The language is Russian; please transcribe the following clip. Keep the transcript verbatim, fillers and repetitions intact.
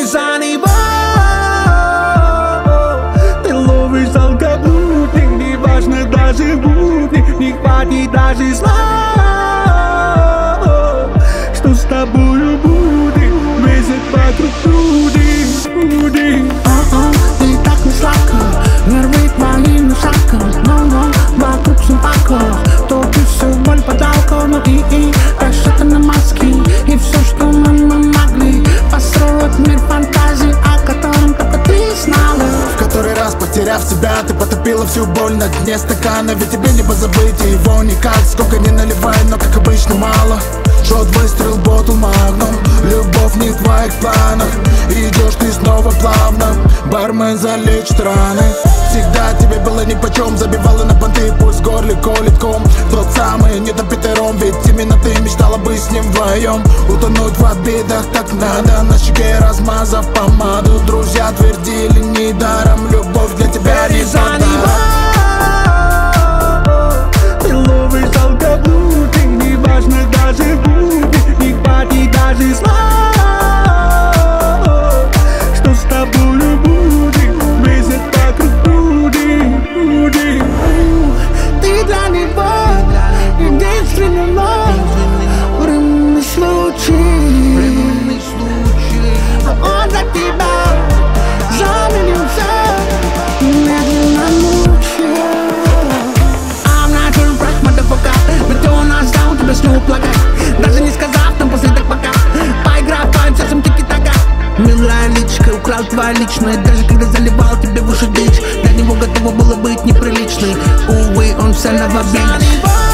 ты за него. Ты ловишь алкоголь, не важно даже будни, не хватит даже слов. Что с тобою будет, месяц вокруг люди, люди. О-о, ты так не сладко, нервы твои на шатко. Но-но, вокруг сумпако, топишь всю боль под алкоголь. И, и, расчеты на маски, и все, что мы, мы могли построить мир фантазий, о котором только ты знала. В который раз, потеряв себя, ты потопила всю боль на дне стакана. Ведь тебе не позабыть его никак. Сколько не наливай, но как обычно мало. Шот, выстрел, ботл, магнум. Любовь не в твоих планах. Идешь ты снова плавно. Бармен залечит раны. Всегда тебе было нипочем. Забивала на понты, пульс в горле колет ком. Тот самый недопитый ром. Ведь именно ты мечтала быть с ним вдвоем. Утонуть в обидах так надо. На щеке размазав помаду. Друзья твердили недаром. Любовь для тебя не подарок. Ты ловишь алкоголь, не важно даже будет, не хватит даже слов. Что с тобою будет, месяц вокруг люди, люди. Ты для него единственный мой временный случай. Он для тебя заменил все, медленно мучая. I'm not your breath, motherfucker. Ведь он нас дал, тебя снова плакать. Даже не сказав нам последок пока. Поиграй, сердцем тики-така. Милая личка, украл твоя личная. Даже когда заливал тебе в уши дичь, для него готово было быть неприличной. Увы, он все новобич.